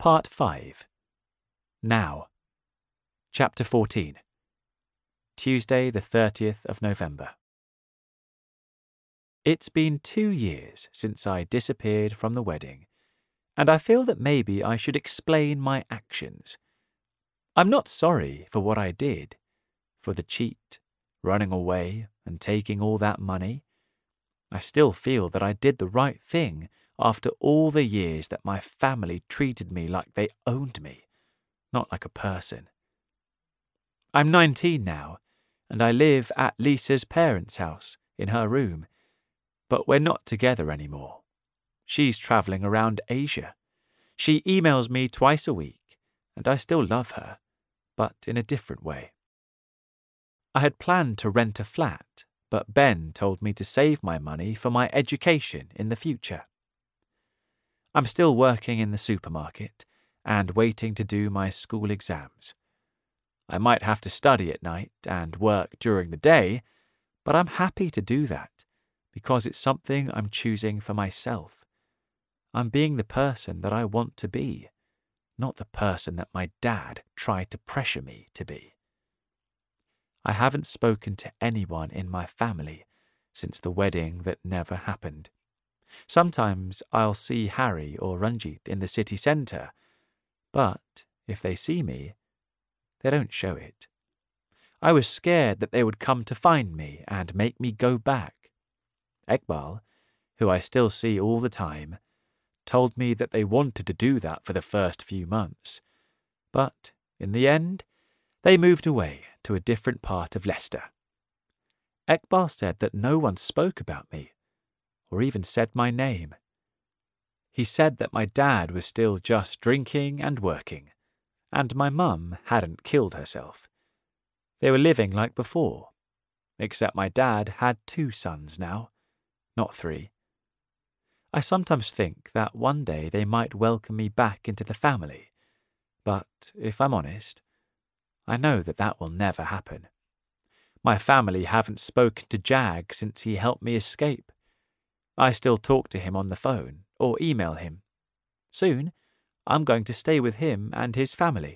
Part 5. Now. Chapter 14. Tuesday, the 30th of November. It's been 2 years since I disappeared from the wedding, and I feel that maybe I should explain my actions. I'm not sorry for what I did, for the cheat, running away and taking all that money. I still feel that I did the right thing after all the years that my family treated me like they owned me, not like a person. I'm 19 now, and I live at Lisa's parents' house in her room, but we're not together anymore. She's travelling around Asia. She emails me twice a week, and I still love her, but in a different way. I had planned to rent a flat, but Ben told me to save my money for my education in the future. I'm still working in the supermarket and waiting to do my school exams. I might have to study at night and work during the day, but I'm happy to do that because it's something I'm choosing for myself. I'm being the person that I want to be, not the person that my dad tried to pressure me to be. I haven't spoken to anyone in my family since the wedding that never happened. Sometimes I'll see Harry or Ranjit in the city centre, but if they see me, they don't show it. I was scared that they would come to find me and make me go back. Iqbal, who I still see all the time, told me that they wanted to do that for the first few months, but in the end, they moved away to a different part of Leicester. Iqbal said that no one spoke about me, or even said my name. He said that my dad was still just drinking and working, and my mum hadn't killed herself. They were living like before, except my dad had 2 sons now, not 3. I sometimes think that one day they might welcome me back into the family, but if I'm honest, I know that that will never happen. My family haven't spoken to Jag since he helped me escape. I still talk to him on the phone or email him. Soon, I'm going to stay with him and his family.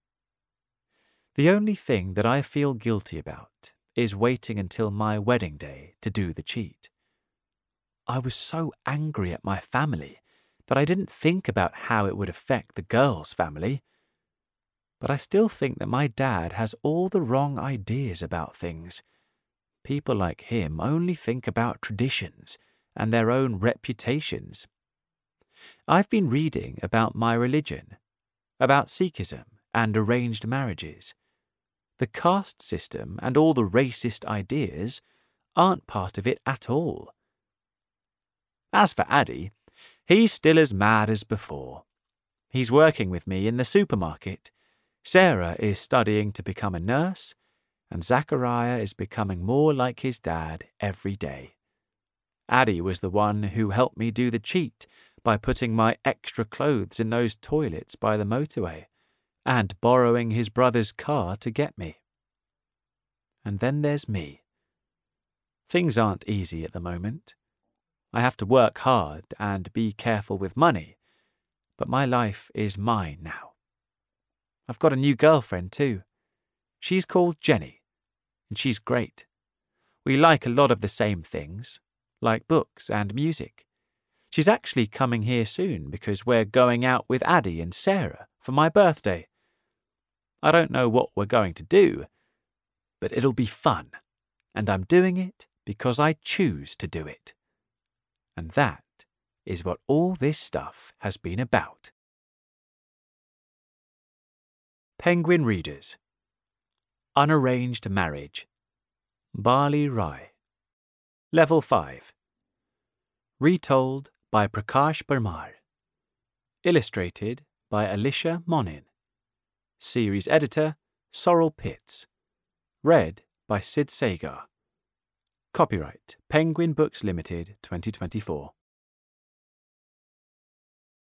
The only thing that I feel guilty about is waiting until my wedding day to do the cheat. I was so angry at my family that I didn't think about how it would affect the girl's family. But I still think that my dad has all the wrong ideas about things. People like him only think about traditions and their own reputations. I've been reading about my religion, about Sikhism and arranged marriages. The caste system and all the racist ideas aren't part of it at all. As for Addy, he's still as mad as before. He's working with me in the supermarket. Sarah is studying to become a nurse, and Zachariah is becoming more like his dad every day. Addy was the one who helped me do the cheat by putting my extra clothes in those toilets by the motorway and borrowing his brother's car to get me. And then there's me. Things aren't easy at the moment. I have to work hard and be careful with money, but my life is mine now. I've got a new girlfriend too. She's called Jenny, and she's great. We like a lot of the same things, like books and music. She's actually coming here soon because we're going out with Addy and Sarah for my birthday. I don't know what we're going to do, but it'll be fun, and I'm doing it because I choose to do it. And that is what all this stuff has been about. Penguin Readers. Unarranged Marriage. Bali Rai. Level 5. Retold by Prakash Parmar. Illustrated by Alicia Monin. Series Editor Sorrel Pitts. Read by Sid Sagar. Copyright Penguin Books Limited 2024.